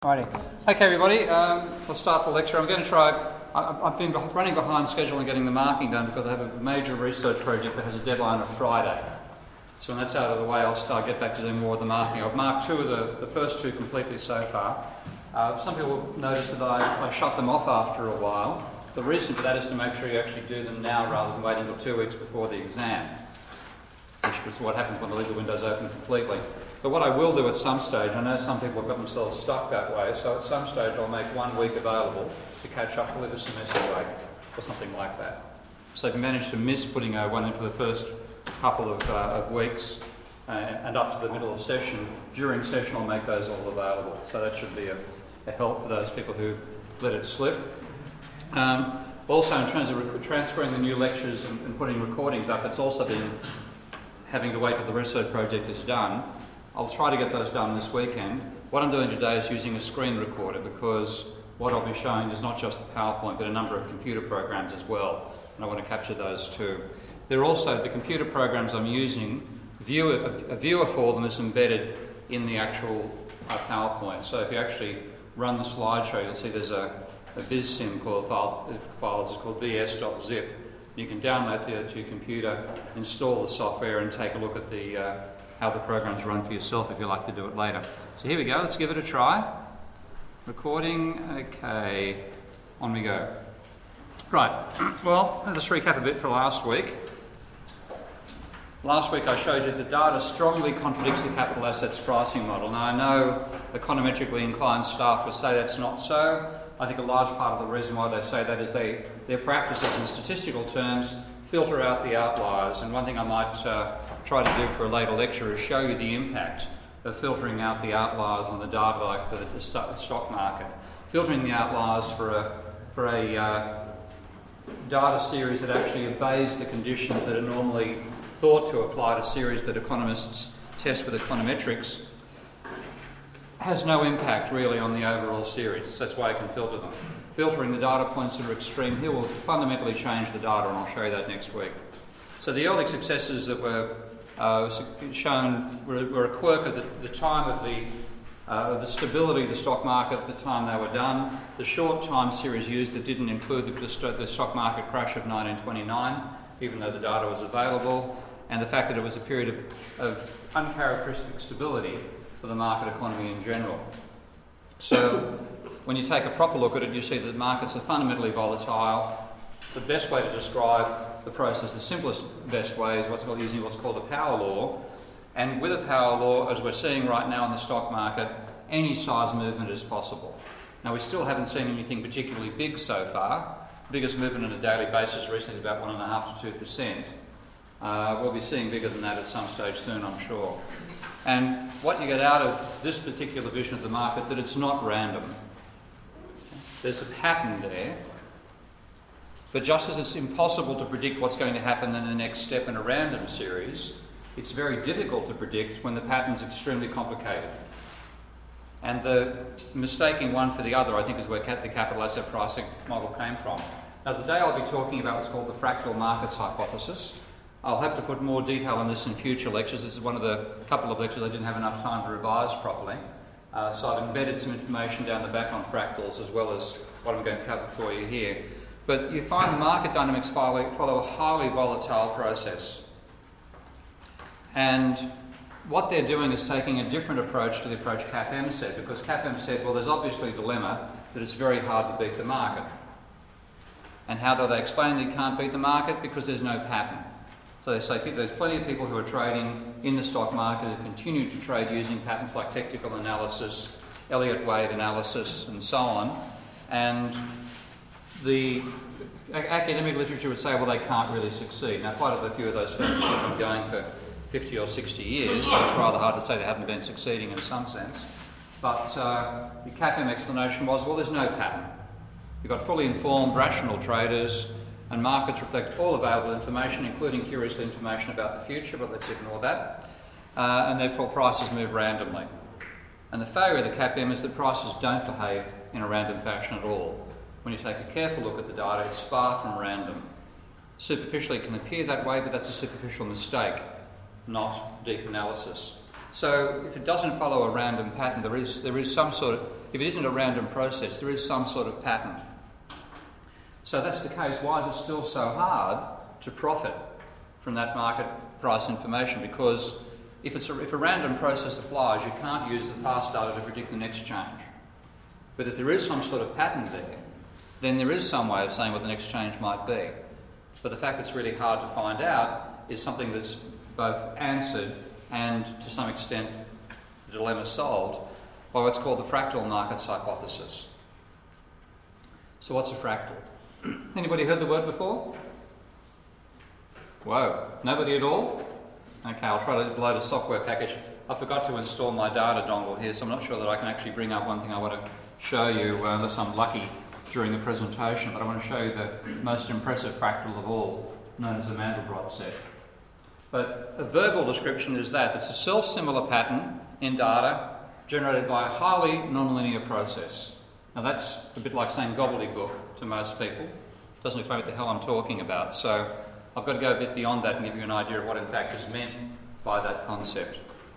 Righty. Okay, everybody, we'll start the lecture. I'm going to try, I've been running behind schedule and getting the marking done because I have a major research project that has a deadline of Friday. So when that's out of the way, I'll get back to doing more of the marking. I've marked the first two completely so far. Some people noticed that I shut them off after a while. The reason for that is to make sure you actually do them now rather than waiting until 2 weeks before the exam, which is what happens when the legal window's open completely. But what I will do at some stage, I know some people have got themselves stuck that way, so at some stage I'll make 1 week available to catch up with a semester break or something like that. So if you manage to miss putting one in for the first couple of weeks and up to the middle of session, during session I'll make those all available. So that should be a help for those people who let it slip. Also in terms of transferring the new lectures and putting recordings up, it's also been having to wait till the research project is done. I'll try to get those done this weekend. What I'm doing today is using a screen recorder because what I'll be showing is not just the PowerPoint but a number of computer programs as well, and I want to capture those too. There are also the computer programs I'm using, a viewer for them is embedded in the actual PowerPoint. So if you actually run the slideshow, you'll see there's a VizSim file, it's called vs.zip. You can download that to your computer, install the software and take a look at how the programs run for yourself if you like to do it later. So here we go, let's give it a try. Recording, okay, on we go. Right, well, let's recap a bit for last week. Last week I showed you that data strongly contradicts the capital assets pricing model. Now I know econometrically inclined staff would say that's not so. I think a large part of the reason why they say that is their practices in statistical terms filter out the outliers, and one thing I might try to do for a later lecture is show you the impact of filtering out the outliers on the data, like for the stock market. Filtering the outliers for a data series that actually obeys the conditions that are normally thought to apply to series that economists test with econometrics has no impact really on the overall series. That's why I can filter them. Filtering the data points that are extreme here will fundamentally change the data, and I'll show you that next week. So the early successes that were shown were a quirk of the time of the stability of the stock market at the time they were done, the short time series used that didn't include the stock market crash of 1929, even though the data was available, and the fact that it was a period of uncharacteristic stability for the market economy in general. So when you take a proper look at it, you see that markets are fundamentally volatile. The best way to describe the process, the simplest best way, is using what's called a power law. And with a power law, as we're seeing right now in the stock market, any size movement is possible. Now we still haven't seen anything particularly big so far. The biggest movement on a daily basis recently is about 1.5% to 2%. We'll be seeing bigger than that at some stage soon, I'm sure. And what you get out of this particular vision of the market, that it's not random. There's a pattern there, but just as it's impossible to predict what's going to happen in the next step in a random series, it's very difficult to predict when the pattern's extremely complicated. And the mistaking one for the other, I think, is where the capital asset pricing model came from. Now today I'll be talking about what's called the fractal markets hypothesis. I'll have to put more detail on this in future lectures. This is one of the couple of lectures I didn't have enough time to revise properly. So I've embedded some information down the back on fractals as well as what I'm going to cover for you here. But you find the market dynamics follow a highly volatile process. And what they're doing is taking a different approach to the approach CAPM said, because CAPM said, well, there's obviously a dilemma that it's very hard to beat the market. And how do they explain that you can't beat the market? Because there's no pattern. So they say there's plenty of people who are trading in the stock market who continue to trade using patterns like technical analysis, Elliott wave analysis, and so on. And the academic literature would say, well, they can't really succeed. Now, quite a few of those firms have been going for 50 or 60 years, so it's rather hard to say they haven't been succeeding in some sense. But the CAPM explanation was, well, there's no pattern. You've got fully informed, rational traders, and markets reflect all available information, including curiously information about the future, but let's ignore that. And therefore prices move randomly. And the failure of the CAPM is that prices don't behave in a random fashion at all. When you take a careful look at the data, it's far from random. Superficially it can appear that way, but that's a superficial mistake, not deep analysis. So if it doesn't follow a random pattern, there is some sort of, if it isn't a random process, there is some sort of pattern. So that's the case. Why is it still so hard to profit from that market price information? Because if a random process applies, you can't use the past data to predict the next change. But if there is some sort of pattern there, then there is some way of saying what the next change might be. But the fact it's really hard to find out is something that's both answered and, to some extent, the dilemma solved by what's called the fractal markets hypothesis. So what's a fractal? Anybody heard the word before? Whoa, nobody at all? Okay, I'll try to load a software package. I forgot to install my data dongle here, so I'm not sure that I can actually bring up one thing I want to show you, unless I'm lucky during the presentation, but I want to show you the most impressive fractal of all, known as the Mandelbrot set. But a verbal description is that it's a self-similar pattern in data generated by a highly nonlinear process. Now that's a bit like saying gobbledygook to most people. It doesn't explain what the hell I'm talking about. So I've got to go a bit beyond that and give you an idea of what in fact is meant by that concept.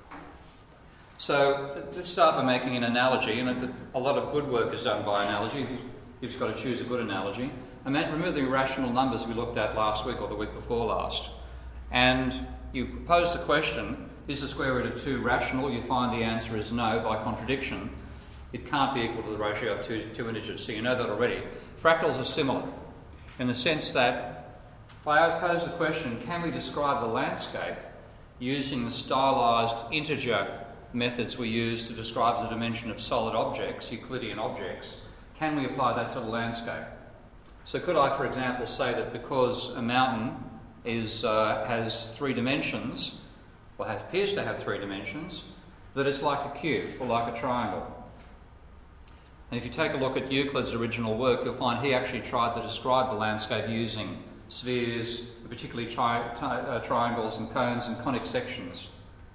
So let's start by making an analogy, and a lot of good work is done by analogy. You've just got to choose a good analogy. And then remember the irrational numbers we looked at last week or the week before last. And you pose the question, is the square root of 2 rational? You find the answer is no by contradiction. It can't be equal to the ratio of two integers, so you know that already. Fractals are similar in the sense that if I pose the question, can we describe the landscape using the stylised integer methods we use to describe the dimension of solid objects, Euclidean objects, can we apply that to the landscape? So could I, for example, say that because a mountain has 3 dimensions, or appears to have 3 dimensions, that it's like a cube or like a triangle? And if you take a look at Euclid's original work, you'll find he actually tried to describe the landscape using spheres, particularly triangles and cones and conic sections.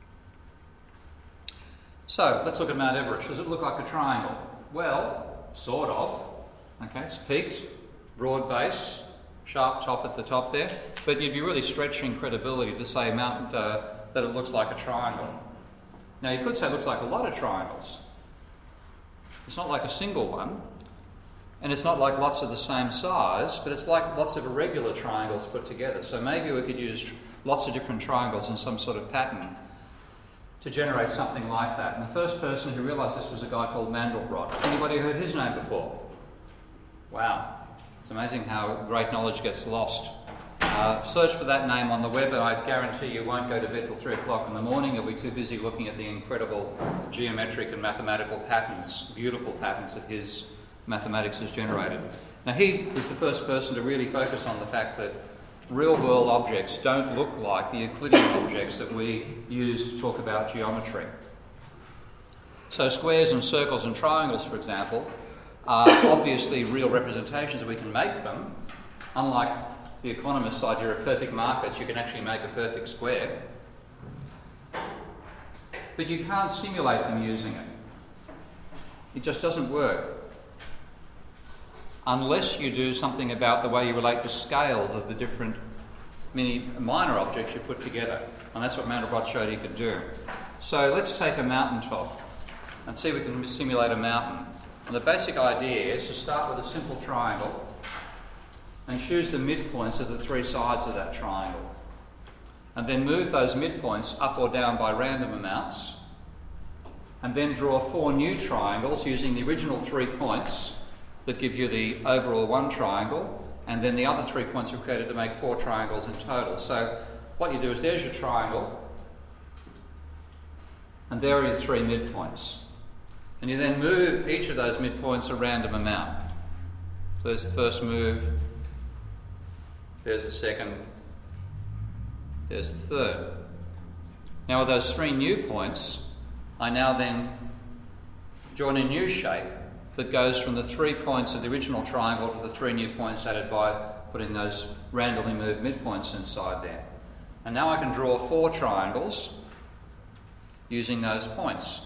So let's look at Mount Everest. Does it look like a triangle? Well, sort of. Okay, it's peaked, broad base, sharp top at the top there, but you'd be really stretching credibility to say that it looks like a triangle. Now you could say it looks like a lot of triangles. It's not like a single one, and it's not like lots of the same size, but it's like lots of irregular triangles put together. So maybe we could use lots of different triangles in some sort of pattern to generate something like that. And the first person who realised this was a guy called Mandelbrot. Anybody heard his name before? Wow. It's amazing how great knowledge gets lost. Search for that name on the web, and I guarantee you won't go to bed till 3 o'clock in the morning. You'll be too busy looking at the incredible geometric and mathematical patterns, beautiful patterns that his mathematics has generated. Now he was the first person to really focus on the fact that real-world objects don't look like the Euclidean objects that we use to talk about geometry. So squares and circles and triangles, for example, are obviously real representations. We can make them. Unlike the economist's idea of perfect markets, you can actually make a perfect square. But you can't simulate them using it. It just doesn't work. Unless you do something about the way you relate the scales of the different minor objects you put together. And that's what Mandelbrot showed he could do. So let's take a mountaintop and see if we can simulate a mountain. And the basic idea is to start with a simple triangle and choose the midpoints of the 3 sides of that triangle. And then move those midpoints up or down by random amounts. And then draw 4 new triangles using the original 3 points that give you the overall 1 triangle, and then the other 3 points were created to make 4 triangles in total. So what you do is there's your triangle, and there are your 3 midpoints. And you then move each of those midpoints a random amount. So there's the first move, there's the second, there's the third. Now with those 3 new points, I now then join a new shape that goes from the 3 points of the original triangle to the 3 new points added by putting those randomly moved midpoints inside there. And now I can draw 4 triangles using those points.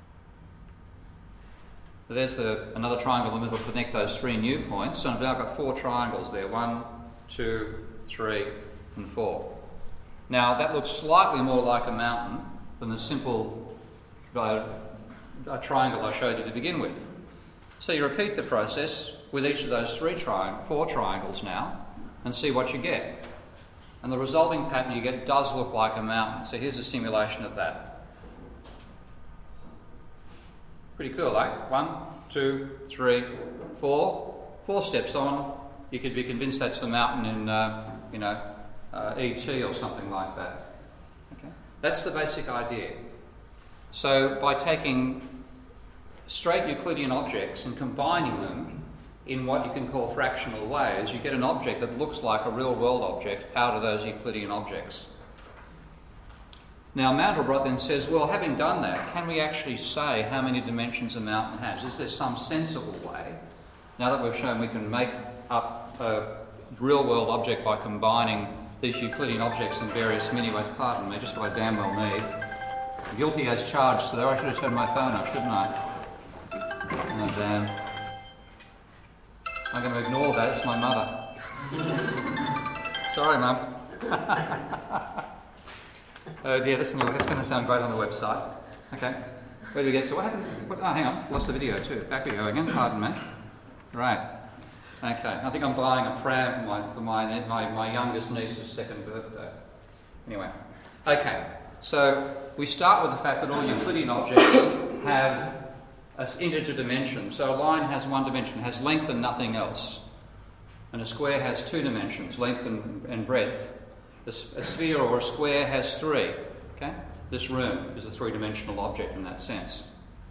So there's another triangle in the middle to connect those 3 new points. So I've now got 4 triangles there, 1, 2, 3 and 4. Now that looks slightly more like a mountain than the simple triangle I showed you to begin with. So you repeat the process with each of those four triangles now and see what you get. And the resulting pattern you get does look like a mountain. So here's a simulation of that. Pretty cool, eh? 1, 2, 3, 4. 4 steps on, you could be convinced that's the mountain in, E.T. or something like that. Okay? That's the basic idea. So by taking straight Euclidean objects and combining them in what you can call fractional ways, you get an object that looks like a real-world object out of those Euclidean objects. Now Mandelbrot then says, well, having done that, can we actually say how many dimensions a mountain has? Is there some sensible way, now that we've shown we can make up a real-world object by combining these Euclidean objects in various many ways? Pardon me, just what I damn well need. Guilty as charged, so I should have turned my phone off, shouldn't I? Oh, damn. I'm going to ignore that, it's my mother. Sorry, Mum. Oh dear, that's going to sound great on the website. Okay, where do we get to? What happened? Oh, hang on, lost the video too. Back we go again, pardon me. Right. Okay, I think I'm buying a pram for my youngest niece's second birthday. Anyway, okay, so we start with the fact that all Euclidean objects have an integer dimension. So a line has one dimension, has length and nothing else. And a square has two dimensions, length and breadth. A sphere or a square has three. Okay? This room is a three-dimensional object in that sense.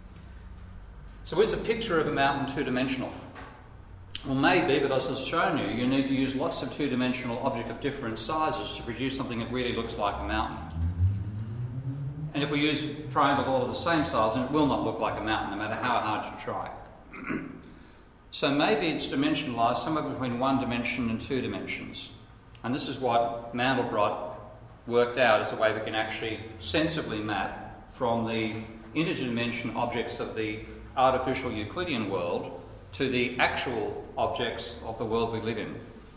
So is a picture of a mountain two-dimensional? Well, maybe, but as I've shown you, you need to use lots of two-dimensional objects of different sizes to produce something that really looks like a mountain. And if we use triangles all of the same size, then it will not look like a mountain, no matter how hard you try. So maybe it's dimensionalised somewhere between one dimension and two dimensions. And this is what Mandelbrot worked out as a way we can actually sensibly map from the integer dimension objects of the artificial Euclidean world to the actual objects of the world we live in.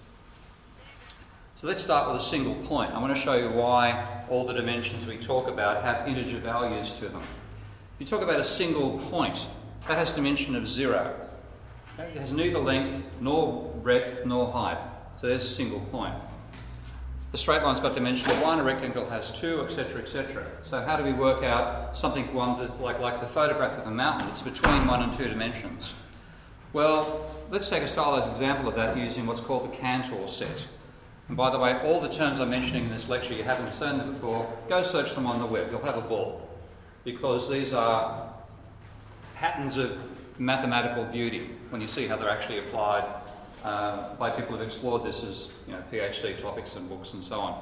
So let's start with a single point. I want to show you why all the dimensions we talk about have integer values to them. If you talk about a single point, that has dimension of 0. Okay? It has neither length, nor breadth, nor height. So there's a single point. The straight line's got dimension of 1, a rectangle has 2, etc., etc. So how do we work out something for one that, like the photograph of a mountain, it's between 1 and 2 dimensions? Well, let's take a stylized example of that using what's called the Cantor set. And by the way, all the terms I'm mentioning in this lecture, you haven't seen them before, go search them on the web, you'll have a ball. Because these are patterns of mathematical beauty when you see how they're actually applied by people who've explored this as PhD topics and books and so on.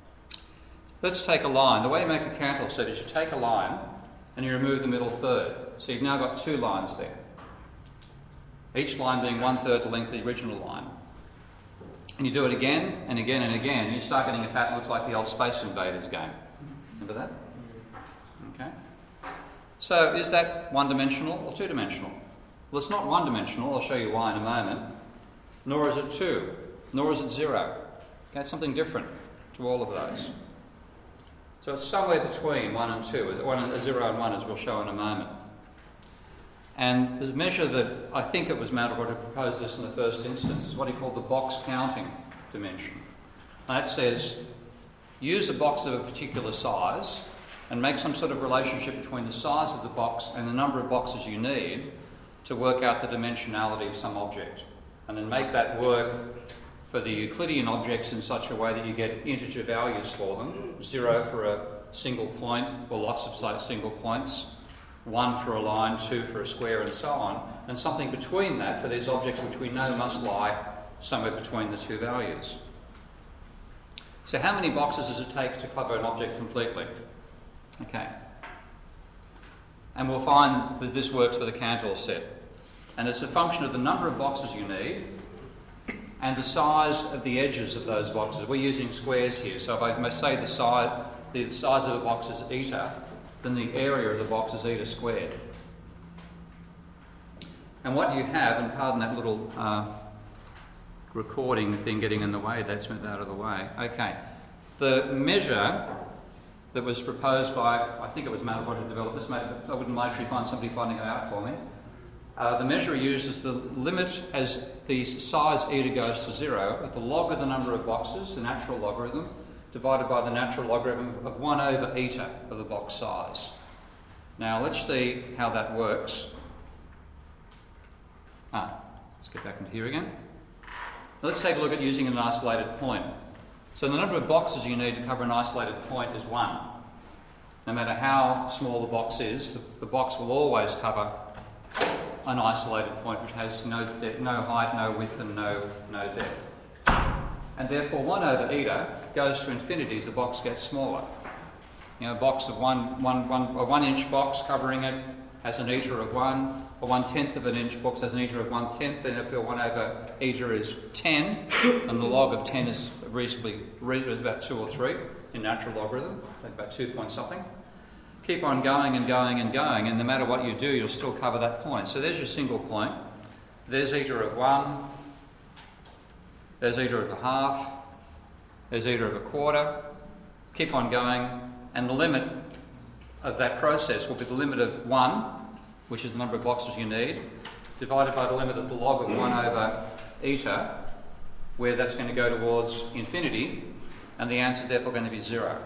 Let's take a line. The way you make a Cantor set is you take a line and you remove the middle third. So you've now got two lines there. Each line being 1/3 the length of the original line. And you do it again and again and again, and you start getting a pattern that looks like the old Space Invaders game. Remember that? Okay. So is that one-dimensional or two-dimensional? Well, it's not one-dimensional. I'll show you why in a moment. Nor is it 2. Nor is it 0. Okay, it's something different to all of those. So it's somewhere between 1 and 2, 0 and 1, as we'll show in a moment. And the measure that I think it was Mandelbrot who proposed this in the first instance is what he called the box counting dimension. And that says, use a box of a particular size and make some sort of relationship between the size of the box and the number of boxes you need to work out the dimensionality of some object. And then make that work for the Euclidean objects in such a way that you get integer values for them. 0 for a single point, or lots of single points. 1 for a line, 2 for a square, and so on. And something between that for these objects which we know must lie somewhere between the two values. So how many boxes does it take to cover an object completely? Okay. And we'll find that this works for the Cantor set. And it's a function of the number of boxes you need and the size of the edges of those boxes. We're using squares here, so if I may say the size of the box is eta, then the area of the box is eta squared. And what you have, and pardon that little recording thing getting in the way, that's out of the way. Okay. The measure that was proposed by, I think it was Mandelbrot who developed this, I wouldn't actually find somebody finding it out for me. The measure uses the limit as the size eta goes to 0 at the log of the number of boxes, the natural logarithm, divided by the natural logarithm of 1 over eta of the box size. Now let's see how that works. Let's get back into here again. Now let's take a look at using an isolated point. So the number of boxes you need to cover an isolated point is 1. No matter how small the box is, the box will always cover an isolated point which has no height, no width and no depth. And therefore 1 over eta goes to infinity as the box gets smaller. You know, a box of a 1 inch box covering it has an eta of 1, a 1/10 of an inch box has an eta of 1/10, then if the 1 over eta is 10, and the log of 10 is reasonably about 2 or 3 in natural logarithm, about 2 point something. Keep on going and going and going, and no matter what you do, you'll still cover that point. So there's your single point. There's eta of 1, there's eta of a half, there's eta of a quarter. Keep on going, and the limit of that process will be the limit of 1, which is the number of boxes you need, divided by the limit of the log of 1 over eta, where that's going to go towards infinity, and the answer is therefore going to be 0.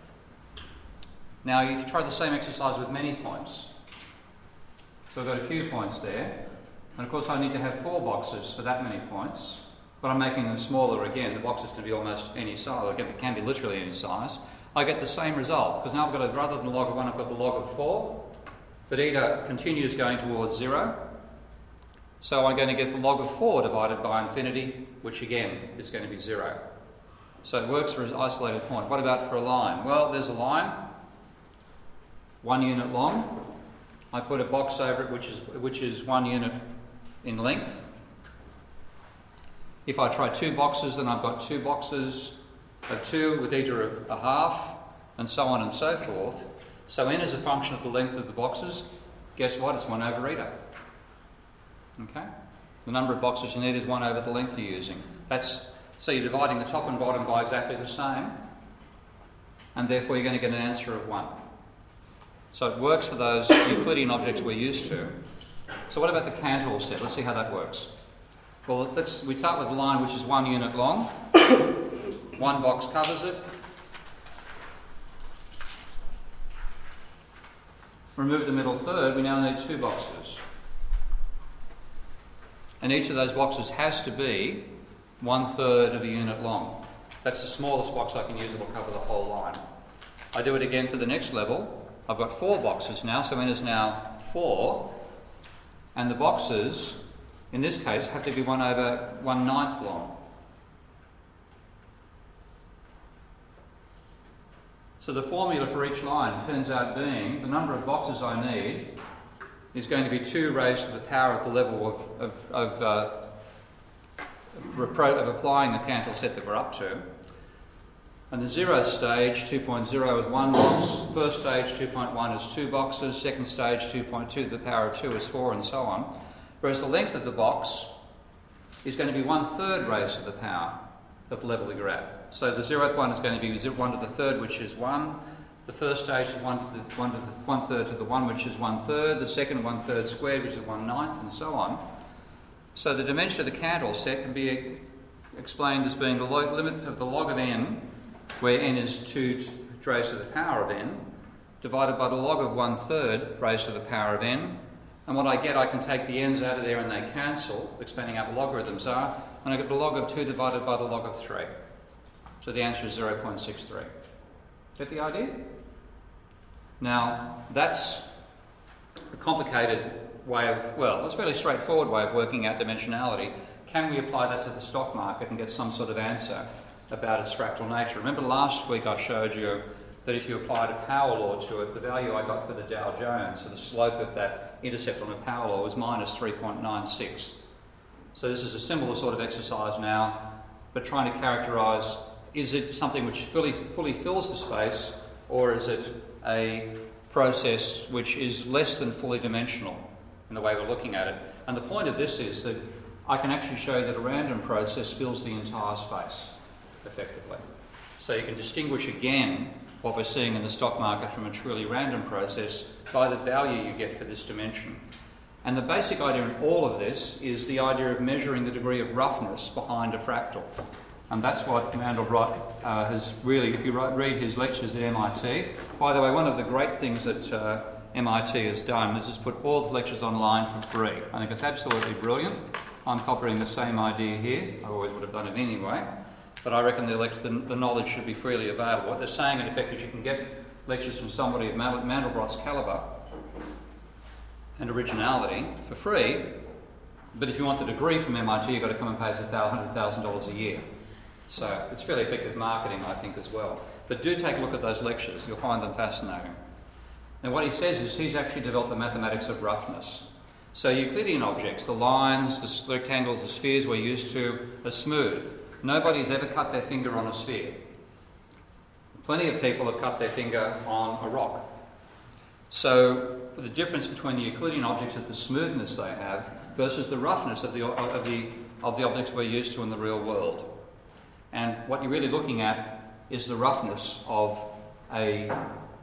Now you've tried the same exercise with many points. So I've got a few points there, and of course I need to have 4 boxes for that many points, but I'm making them smaller again. The boxes can be almost any size, it can be literally any size. I get the same result, because now I've got, rather than the log of 1, I've got the log of 4, but eta continues going towards 0, so I'm going to get the log of 4 divided by infinity, which again is going to be 0. So it works for an isolated point. What about for a line? Well, there's a line, 1 unit long. I put a box over it which is 1 unit in length. If I try 2 boxes, then I've got 2 boxes of 2 with eta of a half, and so on and so forth. So n is a function of the length of the boxes. Guess what? It's 1 over eta. Okay? The number of boxes you need is 1 over the length you're using. So you're dividing the top and bottom by exactly the same, and therefore you're going to get an answer of 1. So it works for those Euclidean objects we're used to. So what about the Cantor set? Let's see how that works. Well, we start with a line which is 1 unit long. 1 box covers it. Remove the middle third, we now need 2 boxes. And each of those boxes has to be 1/3 of a unit long. That's the smallest box I can use that will cover the whole line. I do it again for the next level. I've got 4 boxes now, so n is now 4. And the boxes, in this case, have to be 1 over 1/9 long. So the formula for each line turns out being the number of boxes I need is going to be 2 raised to the power at the level of applying the Cantor set that we're up to. And the 0th stage, 2.0 is 1 box. First stage, 2.1 is 2 boxes. Second stage, 2.2 to the power of 2 is 4, and so on. Whereas the length of the box is going to be 1/3 raised to the power of the level that you're at. So the 0th one is going to be 1 to the 3rd, which is 1. The first stage is 1/3 to the 1, which is 1/3. The second, 1/3 squared, which is 1/9, and so on. So the dimension of the Cantor set can be explained as being the limit of the log of n, where n is 2 raised to the power of n, divided by the log of 1/3 raised to the power of n. And what I get, I can take the n's out of there and they cancel, expanding out what logarithms are, and I get the log of 2 divided by the log of 3. So the answer is 0.63. Get the idea? Now, that's a complicated way of, well, it's a fairly straightforward way of working out dimensionality. Can we apply that to the stock market and get some sort of answer about its fractal nature? Remember last week I showed you that if you applied a power law to it, the value I got for the Dow Jones, so the slope of that intercept on a power law, was minus 3.96. So this is a similar sort of exercise now, but trying to characterise, is it something which fully fills the space, or is it a process which is less than fully dimensional in the way we're looking at it? And the point of this is that I can actually show that a random process fills the entire space, effectively. So you can distinguish again what we're seeing in the stock market from a truly random process by the value you get for this dimension. And the basic idea in all of this is the idea of measuring the degree of roughness behind a fractal. And that's what Mandelbrot has really, if you read his lectures at MIT. By the way, one of the great things that MIT has done is put all the lectures online for free. I think it's absolutely brilliant. I'm copying the same idea here. I always would have done it anyway. But I reckon the knowledge should be freely available. What they're saying, in effect, is you can get lectures from somebody of Mandelbrot's calibre and originality for free, but if you want the degree from MIT, you've got to come and pay us $100,000 a year. So it's fairly effective marketing, I think, as well. But do take a look at those lectures. You'll find them fascinating. Now, what he says is he's actually developed the mathematics of roughness. So Euclidean objects, the lines, the rectangles, the spheres we're used to, are smooth. Nobody's ever cut their finger on a sphere. Plenty of people have cut their finger on a rock. So the difference between the Euclidean objects is the smoothness they have versus the roughness of the objects we're used to in the real world. And what you're really looking at is the roughness of a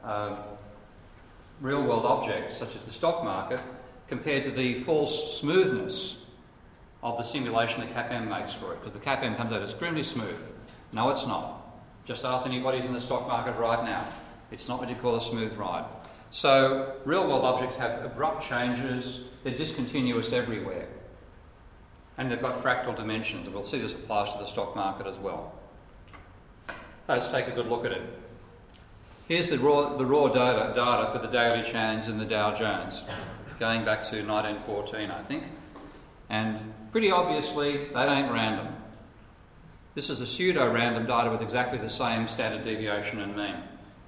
real world object, such as the stock market, compared to the false smoothness of the simulation that CAPM makes for it. Because the CAPM comes out extremely smooth. No, it's not. Just ask anybody who's in the stock market right now. It's not what you call a smooth ride. So real world objects have abrupt changes. They're discontinuous everywhere. And they've got fractal dimensions. And we'll see this applies to the stock market as well. Let's take a good look at it. Here's the raw data for the daily change in the Dow Jones, going back to 1914, I think. And pretty obviously, that ain't random. This is a pseudo-random data with exactly the same standard deviation and mean.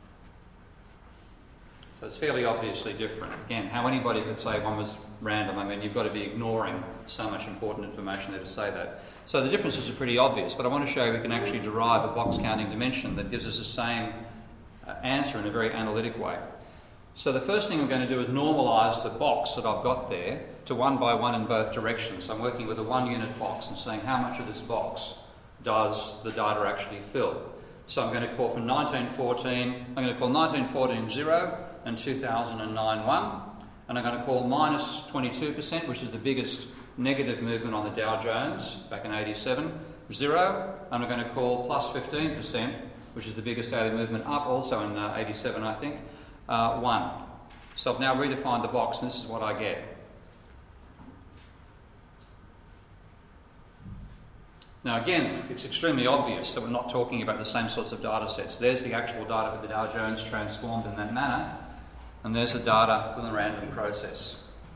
So it's fairly obviously different. Again, how anybody could say one was random, I mean, you've got to be ignoring so much important information there to say that. So the differences are pretty obvious, but I want to show you we can actually derive a box counting dimension that gives us the same answer in a very analytic way. So the first thing I'm going to do is normalise the box that I've got there to 1 by 1 in both directions. I'm working with a 1 unit box and saying how much of this box does the data actually fill. So I'm going to call from 1914, I'm going to call 1914 0 and 2009 1, and I'm going to call minus 22%, which is the biggest negative movement on the Dow Jones back in 87, 0, and I'm going to call plus 15%, which is the biggest daily movement up also in 87, I think, 1. So I've now redefined the box, and this is what I get. Now again, it's extremely obvious that we're not talking about the same sorts of data sets. There's the actual data for the Dow Jones transformed in that manner, and there's the data from the random process.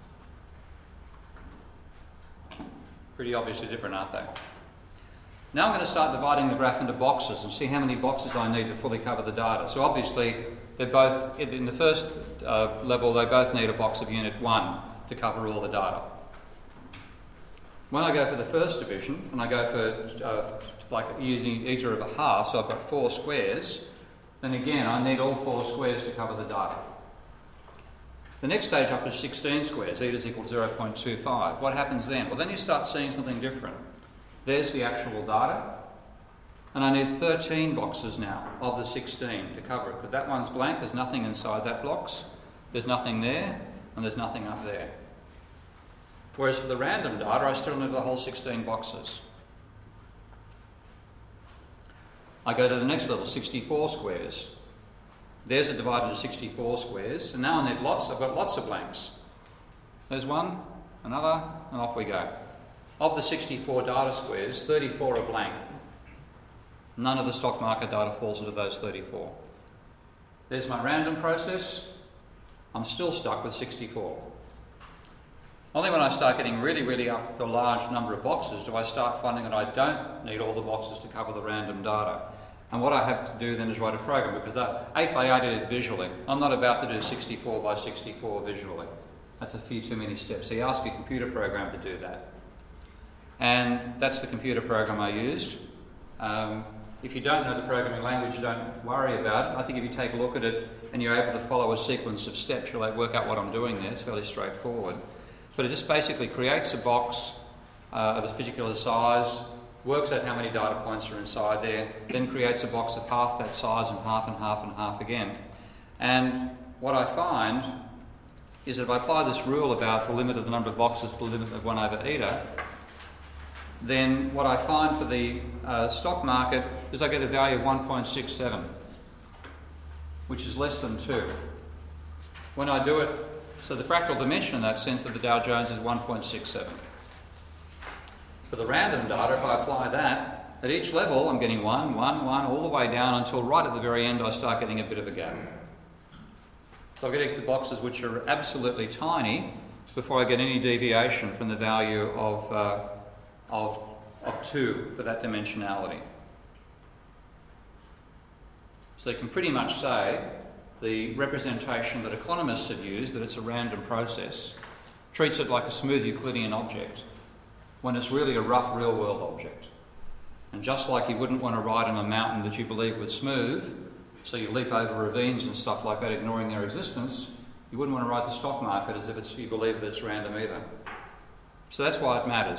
Pretty obviously different, aren't they? Now I'm going to start dividing the graph into boxes and see how many boxes I need to fully cover the data. So obviously, they're both, in the first level, they both need a box of unit 1 to cover all the data. When I go for the first division, and I go for like using eta of a half, so I've got 4 squares, then again I need all 4 squares to cover the data. The next stage up is 16 squares, eta is equal to 0.25. What happens then? Well, then you start seeing something different. There's the actual data, and I need 13 boxes now of the 16 to cover it, because that one's blank, there's nothing inside that box, there's nothing there, and there's nothing up there. Whereas for the random data, I still need the whole 16 boxes. I go to the next level, 64 squares. There's a divided into 64 squares, and now I need I've got lots of blanks. There's one, another, and off we go. Of the 64 data squares, 34 are blank. None of the stock market data falls into those 34. There's my random process. I'm still stuck with 64. Only when I start getting really, really up to a large number of boxes do I start finding that I don't need all the boxes to cover the random data. And what I have to do then is write a program, because that 8 by 8 I did it visually. I'm not about to do 64 by 64 visually. That's a few too many steps. So you ask a computer program to do that. And that's the computer program I used. If you don't know the programming language, don't worry about it. I think if you take a look at it and you're able to follow a sequence of steps, you'll work out what I'm doing there. It's fairly straightforward. But it just basically creates a box of a particular size, works out how many data points are inside there, then creates a box of half that size and half and half and half again. And what I find is that if I apply this rule about the limit of the number of boxes to the limit of 1 over eta, then what I find for the stock market is I get a value of 1.67, which is less than 2. When I do it, so the fractal dimension in that sense of the Dow Jones is 1.67. For the random data, if I apply that, at each level I'm getting 1, 1, 1, all the way down until right at the very end I start getting a bit of a gap. So I get the boxes which are absolutely tiny before I get any deviation from the value of 2 for that dimensionality. So you can pretty much say the representation that economists have used, that it's a random process, treats it like a smooth Euclidean object when it's really a rough real-world object. And just like you wouldn't want to ride on a mountain that you believe was smooth, so you leap over ravines and stuff like that, ignoring their existence, you wouldn't want to ride the stock market as if you believe that it's random either. So that's why it matters.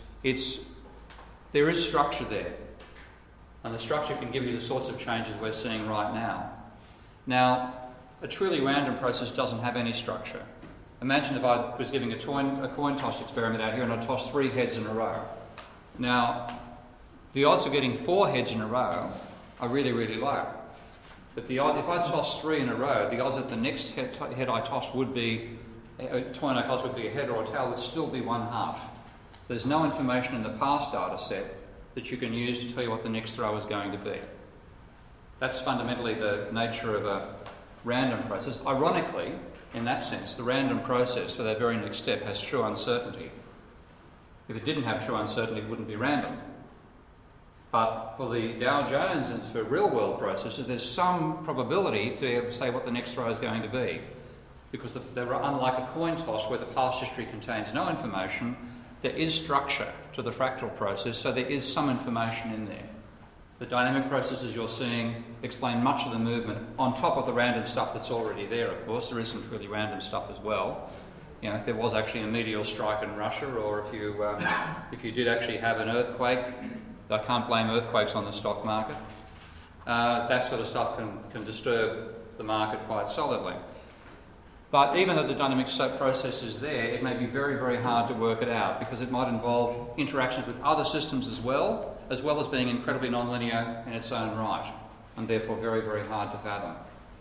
There is structure there. And the structure can give you the sorts of changes we're seeing right now. Now, a truly random process doesn't have any structure. Imagine if I was giving a coin toss experiment out here and I tossed 3 heads in a row. Now, the odds of getting 4 heads in a row are really, really low. But if I tossed 3 in a row, the odds that the next head I tossed would be, a coin I tossed would be a head or a tail, would still be 1/2. So there's no information in the past data set that you can use to tell you what the next throw is going to be. That's fundamentally the nature of a random process. Ironically, in that sense, the random process for that very next step has true uncertainty. If it didn't have true uncertainty, it wouldn't be random. But for the Dow Jones and for real-world processes, there's some probability to be able to say what the next throw is going to be. Because they're unlike a coin toss where the past history contains no information, there is structure to the fractal process, so there is some information in there. The dynamic processes you're seeing explain much of the movement on top of the random stuff that's already there, of course. There is some truly random stuff as well. You know, if there was actually a meteor strike in Russia, or if you did actually have an earthquake, I can't blame earthquakes on the stock market. That sort of stuff can disturb the market quite solidly. But even though the dynamic process is there, it may be very, very hard to work it out because it might involve interactions with other systems as well as being incredibly nonlinear in its own right, and therefore very, very hard to fathom.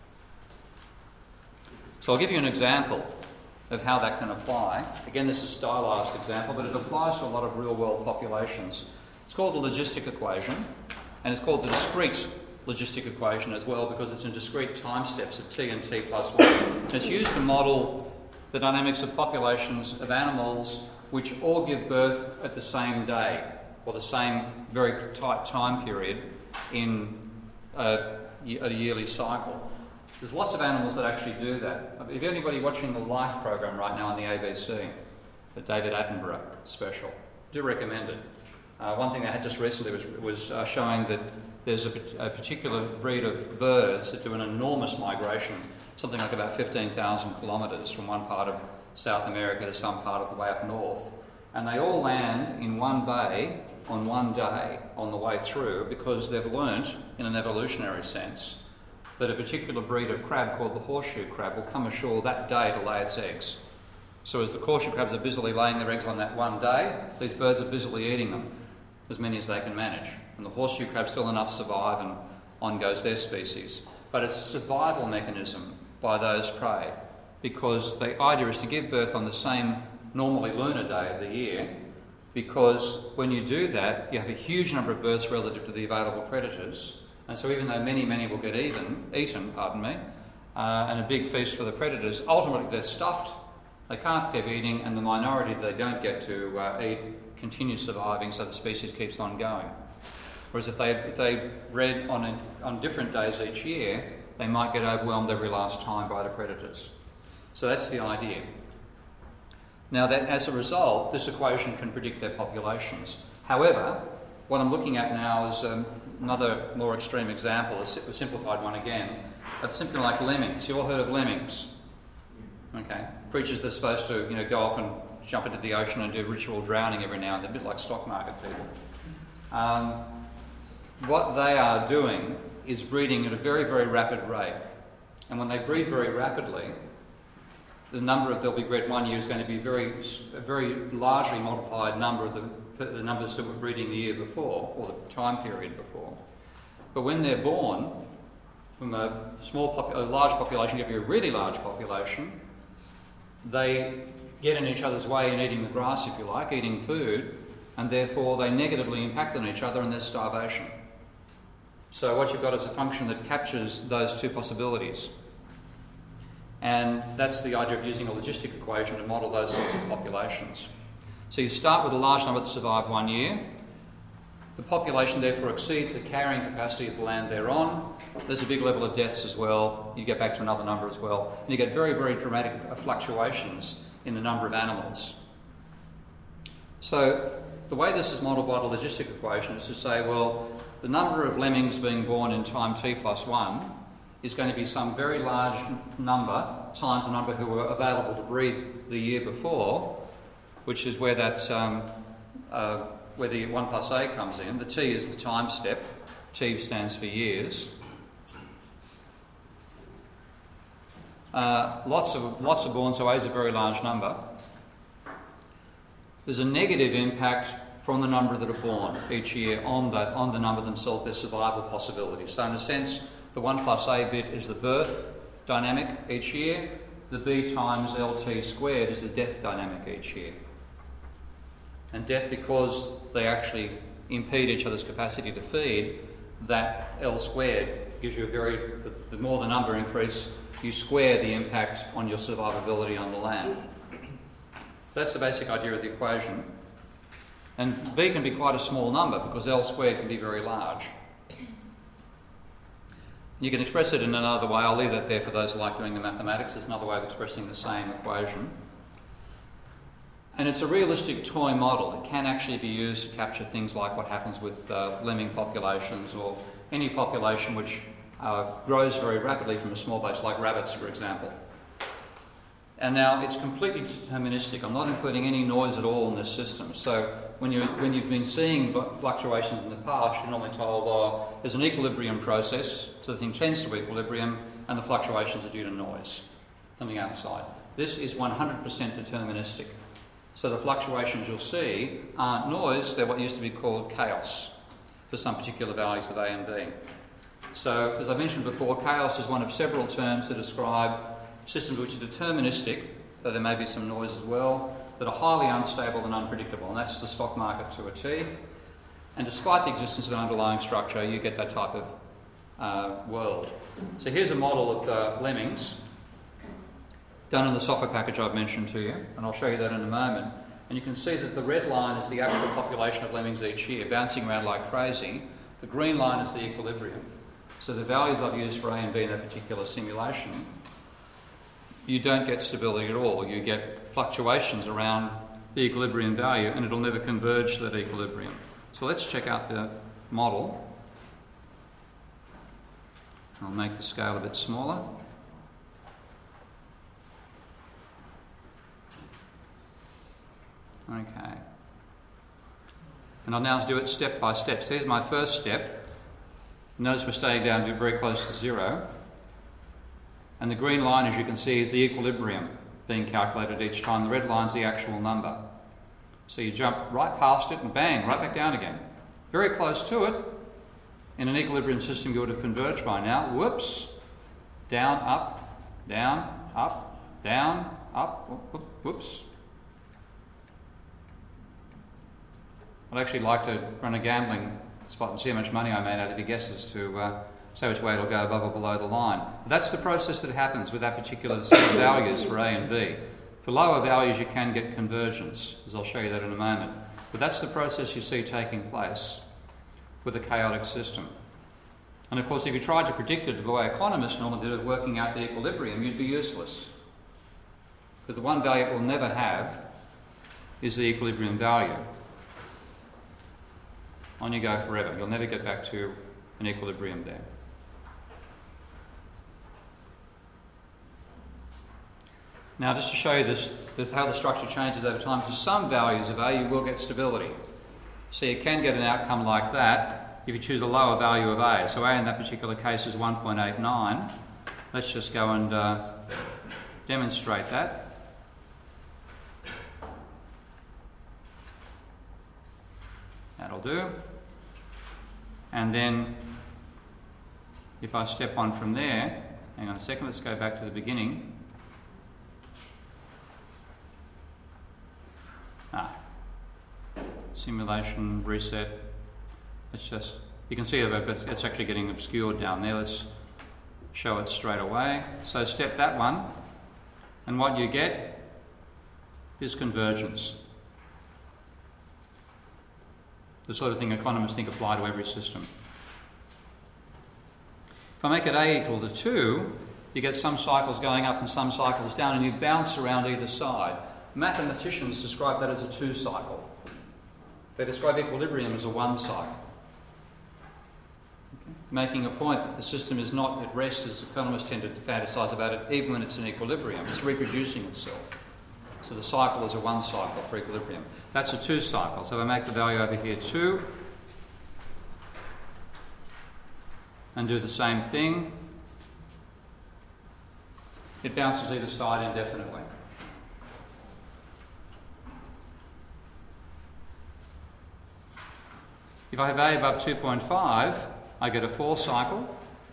So I'll give you an example of how that can apply. Again, this is a stylized example, but it applies to a lot of real-world populations. It's called the logistic equation, and it's called the discrete logistic equation as well because it's in discrete time steps of t and t plus 1. And it's used to model the dynamics of populations of animals which all give birth at the same day or the same very tight time period in a yearly cycle. There's lots of animals that actually do that. If anybody watching the Life program right now on the ABC, the David Attenborough special, do recommend it. One thing they had just recently was showing that there's a particular breed of birds that do an enormous migration, something like about 15,000 kilometres from one part of South America to some part of the way up north. And they all land in one bay on one day on the way through because they've learnt, in an evolutionary sense, that a particular breed of crab called the horseshoe crab will come ashore that day to lay its eggs. So as the horseshoe crabs are busily laying their eggs on that one day, these birds are busily eating them, as many as they can manage. And the horseshoe crabs still enough survive and on goes their species. But it's a survival mechanism by those prey because the idea is to give birth on the same normally lunar day of the year because when you do that, you have a huge number of births relative to the available predators. And so even though many will get eaten, and a big feast for the predators, ultimately they're stuffed, they can't keep eating, and the minority that they don't get to eat continues surviving, so the species keeps on going. Whereas if they bred on different days each year, they might get overwhelmed every last time by the predators. So that's the idea. Now, that as a result, this equation can predict their populations. However, what I'm looking at now is another more extreme example, a simplified one again, of something like lemmings. You all heard of lemmings? Okay. Creatures that are supposed to, go off and jump into the ocean and do ritual drowning every now and then, a bit like stock market people. what they are doing is breeding at a very, very rapid rate. And when they breed very rapidly, the number that they'll be bred 1 year is going to be a very largely multiplied number of the numbers that were breeding the year before, or the time period before. But when they're born, from a large population, give you a really large population, they get in each other's way in eating the grass, if you like, eating food, and therefore they negatively impact on each other and there's starvation. So what you've got is a function that captures those two possibilities. And that's the idea of using a logistic equation to model those sorts of populations. So you start with a large number that survive 1 year. The population therefore exceeds the carrying capacity of the land they're on. There's a big level of deaths as well. You get back to another number as well. And you get very, very dramatic fluctuations in the number of animals. So the way this is modelled by the logistic equation is to say, well, the number of lemmings being born in time t+1 is going to be some very large number times the number who were available to breed the year before, which is where that where the 1 plus a comes in. The t is the time step. T stands for years. Lots are born, so a is a very large number. There's a negative impact from the number that are born each year on the number themselves, their survival possibilities. So in a sense, the 1 plus a bit is the birth dynamic each year. The b times lt squared is the death dynamic each year. And death, because they actually impede each other's capacity to feed, that L squared gives you the more the number increase, you square the impact on your survivability on the land. So that's the basic idea of the equation. And B can be quite a small number because L squared can be very large. You can express it in another way. I'll leave that there for those who like doing the mathematics. There's another way of expressing the same equation. And it's a realistic toy model. It can actually be used to capture things like what happens with lemming populations or any population which grows very rapidly from a small base, like rabbits, for example. And now it's completely deterministic. I'm not including any noise at all in this system. So when you've been seeing fluctuations in the past, you're normally told, oh, there's an equilibrium process, so the thing tends to equilibrium, and the fluctuations are due to noise, something outside. This is 100% deterministic. So the fluctuations you'll see aren't noise, they're what used to be called chaos for some particular values of A and B. So, as I mentioned before, chaos is one of several terms to describe systems which are deterministic, though there may be some noise as well, that are highly unstable and unpredictable, and that's the stock market to a T. And despite the existence of an underlying structure, you get that type of world. So here's a model of lemmings done in the software package I've mentioned to you, and I'll show you that in a moment. And you can see that the red line is the actual population of lemmings each year, bouncing around like crazy. The green line is the equilibrium. So the values I've used for A and B in that particular simulation, you don't get stability at all. You get fluctuations around the equilibrium value, and it'll never converge to that equilibrium. So let's check out the model. I'll make the scale a bit smaller. Okay. And I'll now do it step by step. So here's my first step. Notice we're staying down to very close to zero. And the green line, as you can see, is the equilibrium being calculated each time. The red line's the actual number. So you jump right past it and bang, right back down again. Very close to it. In an equilibrium system, you would have converged by now. Whoops. Down, up, down, up, down, up, whoops. I'd actually like to run a gambling spot and see how much money I made out of your guesses to say which way it'll go above or below the line. But that's the process that happens with that particular set of values for A and B. For lower values, you can get convergence, as I'll show you that in a moment. But that's the process you see taking place with a chaotic system. And of course, if you tried to predict it the way economists normally do, working out the equilibrium, you'd be useless. Because the one value it will never have is the equilibrium value. On you go forever. You'll never get back to an equilibrium there. Now, just to show you how the structure changes over time, for some values of A, you will get stability. So you can get an outcome like that if you choose a lower value of A. So A in that particular case is 1.89. Let's just go and demonstrate that. That'll do. And then if I step on from there, hang on a second, let's go back to the beginning. Simulation, reset. Let's just, you can see that it's actually getting obscured down there. Let's show it straight away. So step that one, and what you get is convergence. The sort of thing economists think apply to every system. If I make it A equal to 2, you get some cycles going up and some cycles down, and you bounce around either side. Mathematicians describe that as a 2 cycle. They describe equilibrium as a 1 cycle. Okay. Making a point that the system is not at rest, as economists tend to fantasise about it, even when it's in equilibrium. It's reproducing itself. So the cycle is a 1 cycle for equilibrium. That's a 2 cycle. So if I make the value over here 2, and do the same thing, it bounces either side indefinitely. If I have A above 2.5, I get a 4 cycle.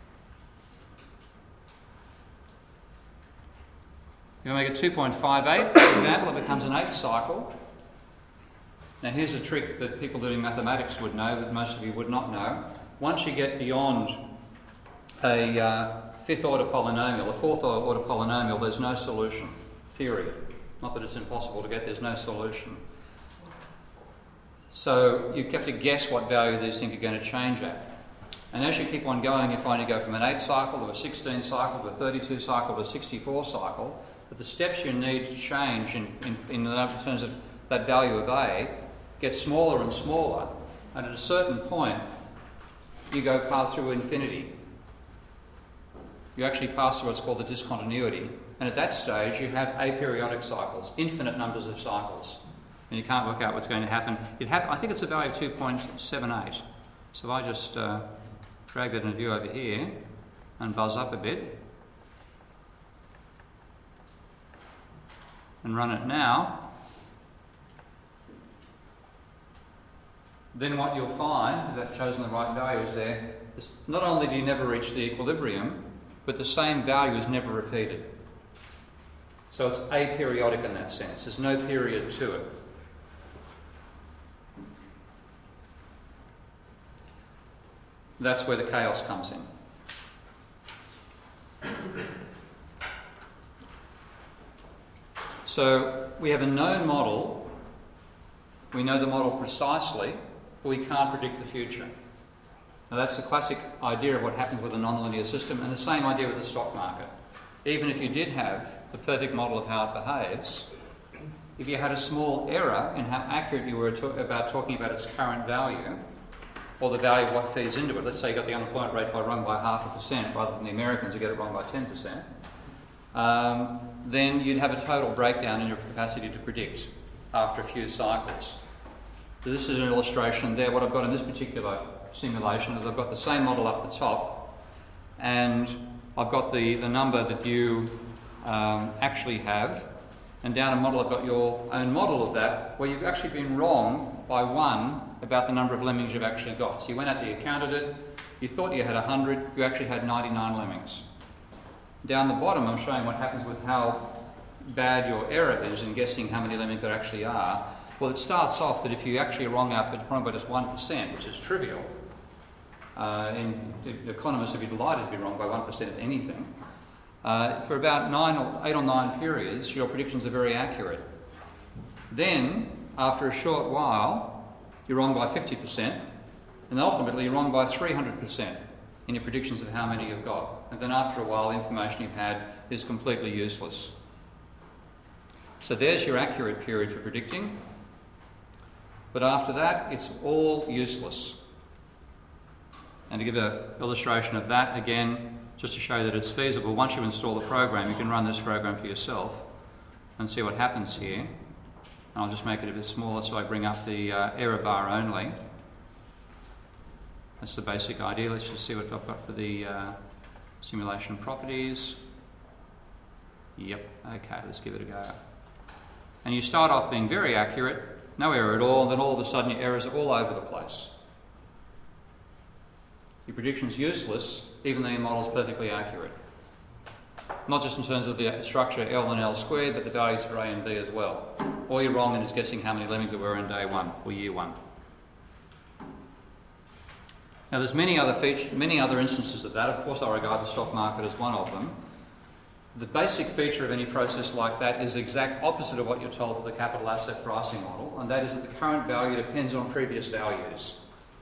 If I make it 2.58, for example, it becomes an 8 cycle. Now here's a trick that people doing mathematics would know, but most of you would not know. Once you get beyond a 5th order polynomial, a 4th order polynomial, there's no solution, period. Not that it's impossible to get, there's no solution. So you have to guess what value these things are going to change at. And as you keep on going, you find you go from an 8 cycle to a 16 cycle to a 32 cycle to a 64 cycle. But the steps you need to change in terms of that value of A get smaller and smaller. And at a certain point, you go past through infinity. You actually pass through what's called the discontinuity. And at that stage, you have aperiodic cycles, infinite numbers of cycles. And you can't work out what's going to happen. I think it's a value of 2.78. So if I just drag that in view over here and buzz up a bit and run it now, then what you'll find, if I've chosen the right values there, is not only do you never reach the equilibrium, but the same value is never repeated. So it's aperiodic in that sense. There's no period to it. That's where the chaos comes in. So we have a known model. We know the model precisely, but we can't predict the future. Now that's the classic idea of what happens with a nonlinear system, and the same idea with the stock market. Even if you did have the perfect model of how it behaves, if you had a small error in how accurate you were about talking about its current value, or the value of what feeds into it. Let's say you got the unemployment rate wrong by 0.5%, rather than the Americans who get it wrong by 10%. Then you'd have a total breakdown in your capacity to predict after a few cycles. So this is an illustration there. What I've got in this particular simulation is I've got the same model up the top, and I've got the number that you actually have, and down a model I've got your own model of that, where you've actually been wrong by 1 about the number of lemmings you've actually got. So you went out there, you counted it, you thought you had 100, you actually had 99 lemmings. Down the bottom I'm showing what happens with how bad your error is in guessing how many lemmings there actually are. Well, it starts off that if you actually are wrong by just 1%, which is trivial, economists would be delighted to be wrong by 1% of anything. For about 8 or 9 periods, your predictions are very accurate. Then, after a short while, you're wrong by 50%, and ultimately you're wrong by 300% in your predictions of how many you've got. And then after a while, the information you've had is completely useless. So there's your accurate period for predicting, but after that, it's all useless. And to give an illustration of that, again, just to show that it's feasible, once you install the program, you can run this program for yourself and see what happens here. And I'll just make it a bit smaller so I bring up the error bar only. That's the basic idea. Let's just see what I've got for the simulation properties. Yep, okay, let's give it a go. And you start off being very accurate, no error at all, and then all of a sudden your errors are all over the place. Your prediction's useless, even though your model's perfectly accurate. Not just in terms of the structure L and L squared, but the values for A and B as well. All you're wrong in is guessing how many lemmings there were in day one, or year one. Now there's many other instances of that. Of course I regard the stock market as one of them. The basic feature of any process like that is the exact opposite of what you're told for the capital asset pricing model, and that is that the current value depends on previous values.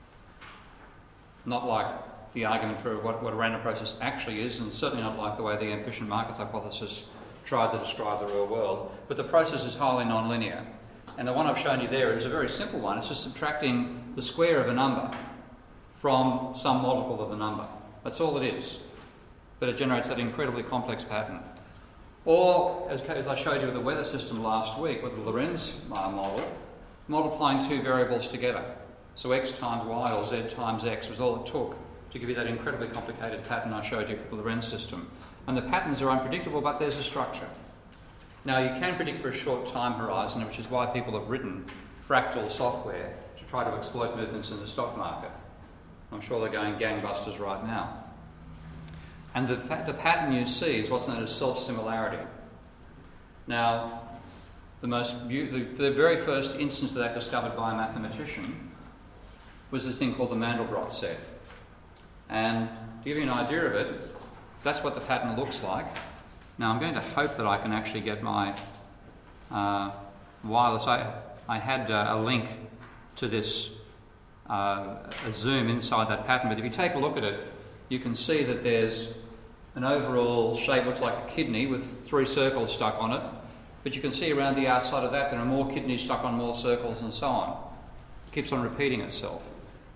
Not like the argument for what a random process actually is, and certainly not like the way the efficient markets hypothesis tried to describe the real world, but the process is highly non-linear. And the one I've shown you there is a very simple one. It's just subtracting the square of a number from some multiple of the number. That's all it is. But it generates that incredibly complex pattern. Or, as I showed you with the weather system last week with the Lorenz model, multiplying two variables together. So x times y or z times x was all it took to give you that incredibly complicated pattern I showed you for the Lorenz system. And the patterns are unpredictable, but there's a structure. Now you can predict for a short time horizon, which is why people have written fractal software to try to exploit movements in the stock market. I'm sure they're going gangbusters right now. And the pattern you see is what's known as self-similarity. Now, the very first instance of that discovered by a mathematician was this thing called the Mandelbrot set. And to give you an idea of it, that's what the pattern looks like. Now I'm going to hope that I can actually get my wireless. I had a link to this a zoom inside that pattern, but if you take a look at it, you can see that there's an overall shape, looks like a kidney with 3 circles stuck on it, but you can see around the outside of that there are more kidneys stuck on more circles and so on. It keeps on repeating itself.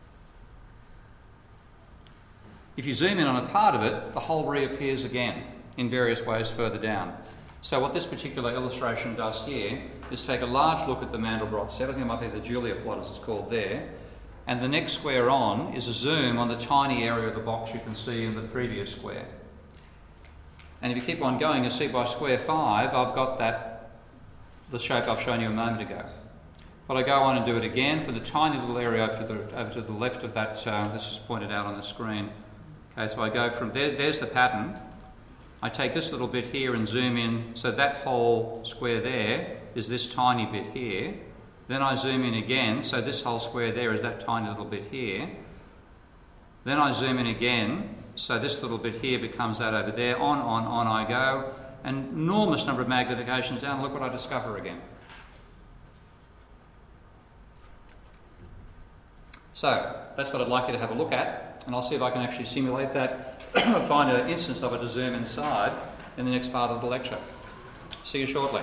If you zoom in on a part of it, the whole reappears again in various ways further down. So what this particular illustration does here is take a large look at the Mandelbrot set. I think it might be the Julia plot as it's called there. And the next square on is a zoom on the tiny area of the box you can see in the previous square. And if you keep on going, you'll see by square 5, I've got the shape I've shown you a moment ago. But I go on and do it again for the tiny little area over to the left of that, this is pointed out on the screen. Okay, so I go from there's the pattern. I take this little bit here and zoom in, so that whole square there is this tiny bit here. Then I zoom in again, so this whole square there is that tiny little bit here. Then I zoom in again, so this little bit here becomes that over there. On I go. An enormous number of magnifications down. Look what I discover again. So, that's what I'd like you to have a look at, and I'll see if I can actually simulate that, find an instance of it to zoom inside in the next part of the lecture. See you shortly.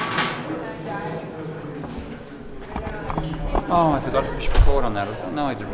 Oh, I forgot to push record on that. No, I didn't.